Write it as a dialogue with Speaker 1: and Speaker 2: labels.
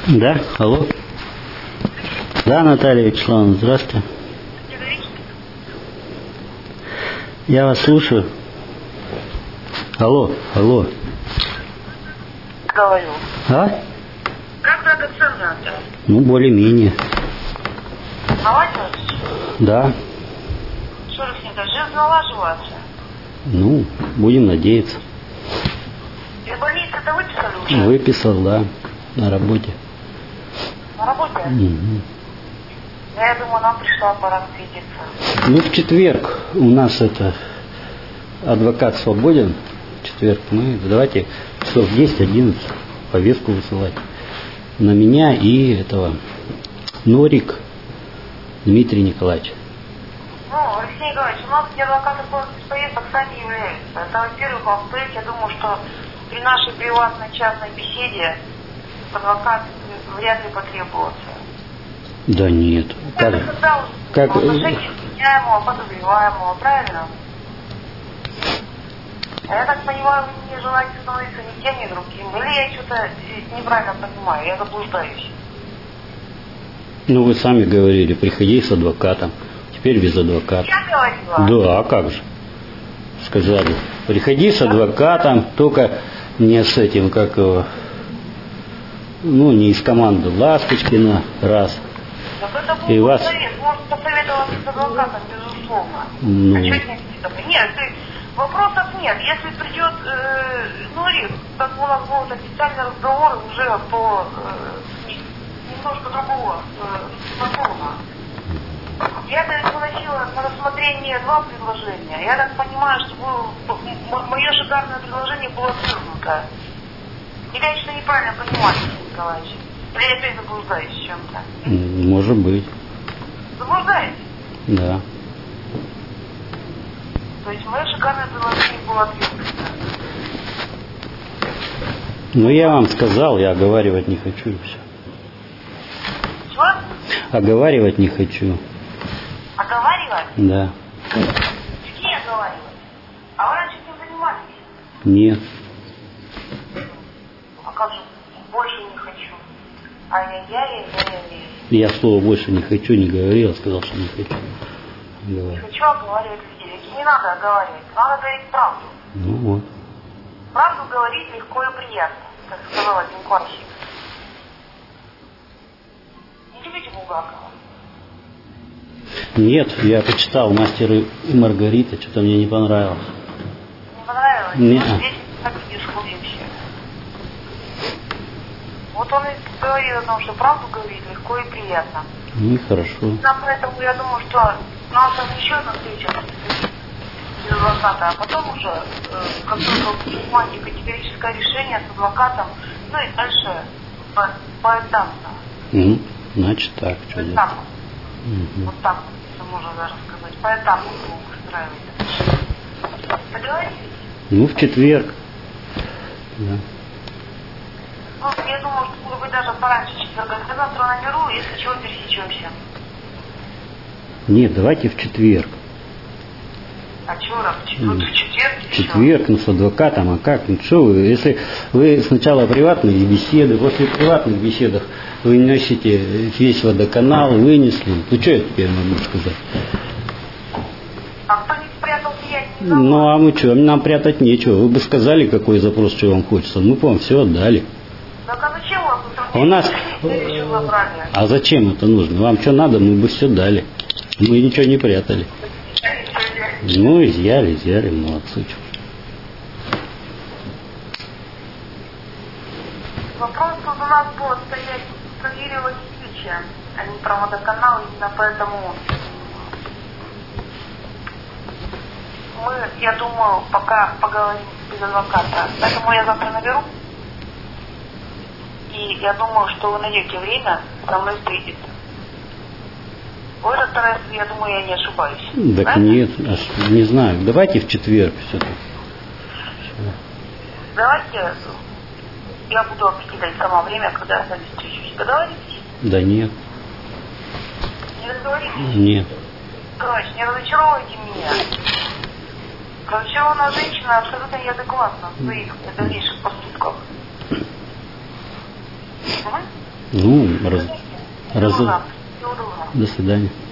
Speaker 1: Да, алло. Да, Наталья Вячеславовна, здравствуйте. Я вас слушаю. Алло.
Speaker 2: Говорю.
Speaker 1: А?
Speaker 2: Как драгоценное-то?
Speaker 1: Ну, более-менее.
Speaker 2: Налаживается?
Speaker 1: Да.
Speaker 2: Что же с ним-то? Жизнь налаживается.
Speaker 1: Ну, будем надеяться.
Speaker 2: Из больницы-то выписали уже?
Speaker 1: Выписал, да, на работе.
Speaker 2: На работе?
Speaker 1: Угу.
Speaker 2: Я думаю, нам пришла пора встретиться.
Speaker 1: Ну, в четверг у нас адвокат свободен. В четверг мы, давайте часов 10-11 повестку высылать. На меня и этого Норик Дмитрий Николаевич.
Speaker 2: Ну, Алексей Николаевич, у нас где адвокаты без повесток сами являются. Это, во-первых. Во-вторых, я думаю, что при нашей приватной частной беседе адвокат вряд ли потребуется.
Speaker 1: Да нет.
Speaker 2: Это когда уже
Speaker 1: как...
Speaker 2: отношения обвиняемого, подозреваемого, правильно? А я так понимаю, вы не желаете становиться ни тем, ни другим. Или я что-то неправильно понимаю, я заблуждаюсь.
Speaker 1: Ну, вы сами говорили, приходи с адвокатом. Теперь без адвоката.
Speaker 2: Я говорила?
Speaker 1: Да, а как же? Сказали. Приходи с адвокатом, только не с этим, как его, ну, не из команды Ласточкина, раз.
Speaker 2: Так это был
Speaker 1: И вас...
Speaker 2: совет. Может посоветоваться с адвокатом, безусловно.
Speaker 1: Ну...
Speaker 2: А что с ним? Нет, вопросов нет. Если придет Норик, так у нас будут официальные разговоры уже по немножко другого закона. Я-то выносила на рассмотрение два предложения. Я так понимаю, что мое шикарное предложение было отвергнуто. Или я что-то неправильно понимаю, Алексей Николаевич? Или я опять заблуждаюсь в чем-то?
Speaker 1: Может быть.
Speaker 2: Заблуждаетесь?
Speaker 1: Да.
Speaker 2: То есть мое шикарное предложение было отвергнуто.
Speaker 1: Ну, я вам сказал, я оговаривать не хочу и все.
Speaker 2: Чего?
Speaker 1: Оговаривать не хочу.
Speaker 2: Оговаривать?
Speaker 1: Да.
Speaker 2: Какие оговаривать? А вы раньше этим занимались?
Speaker 1: Нет.
Speaker 2: А как же больше не хочу? Ай-яй-яй.
Speaker 1: Я слово больше не хочу, не говорил, сказал, что не хочу.
Speaker 2: Не хочу оговаривать людей. Не надо оговаривать, надо говорить правду.
Speaker 1: Ну вот.
Speaker 2: Правду говорить легко и приятно, как сказал один классик. Не любите Булгакова?
Speaker 1: Нет, я почитал «Мастера и Маргарита», что-то мне не понравилось.
Speaker 2: Не понравилось?
Speaker 1: Нет.
Speaker 2: Здесь так и дискуссия. Вот он и говорит о том, что правду говорить легко и приятно.
Speaker 1: Ну и хорошо.
Speaker 2: Да, поэтому я думаю, что нас еще одна встреча без адвоката, а потом уже, как только принимаете категорическое решение с адвокатом, ну и дальше поэтапно.
Speaker 1: Значит так, что делать?
Speaker 2: Поэтапно. Вот так, если можно даже сказать, поэтапно будем устраивать. Договорились?
Speaker 1: Ну, в четверг. Да.
Speaker 2: Ну, я думаю, что может быть даже пораньше четверга. Я завтра наберу, если чего, пересечемся.
Speaker 1: Нет, давайте в четверг.
Speaker 2: А чего раз? В четверг?
Speaker 1: В четверг, ну, с адвокатом, а как? Ну, что вы, если вы сначала приватные беседы, после приватных беседах вы носите весь водоканал, вынесли, ну, что я теперь могу сказать?
Speaker 2: А кто не спрятал, я не знала.
Speaker 1: Ну, а мы что, нам прятать нечего. Вы бы сказали, какой запрос, что вам хочется. Мы бы вам все отдали.
Speaker 2: Так а зачем вам
Speaker 1: А у нас...
Speaker 2: забрали?
Speaker 1: А зачем это нужно? Вам что надо, мы бы все дали. Мы ничего не прятали. Ну, изъяли, молодцы.
Speaker 2: Вопрос тут у нас будет стоять про Юрия Васильевича, а не про водоканал, именно поэтому мы, я думаю, пока поговорим без адвоката. Поэтому я завтра наберу. И я думаю, что вы найдете время со мной встретиться. В этот раз, я думаю, я не ошибаюсь.
Speaker 1: Так
Speaker 2: правильно?
Speaker 1: нет, не знаю. Давайте в четверг все-таки.
Speaker 2: Давайте я буду определять сама время, когда я с вами встречусь. Договоритесь?
Speaker 1: Да нет.
Speaker 2: Не договоритесь?
Speaker 1: Нет.
Speaker 2: Короче, не разочаровывайте меня. Разочарованная женщина абсолютно неадекватна в своих дальнейших поступках.
Speaker 1: Ну,
Speaker 2: Неудобно.
Speaker 1: до свидания.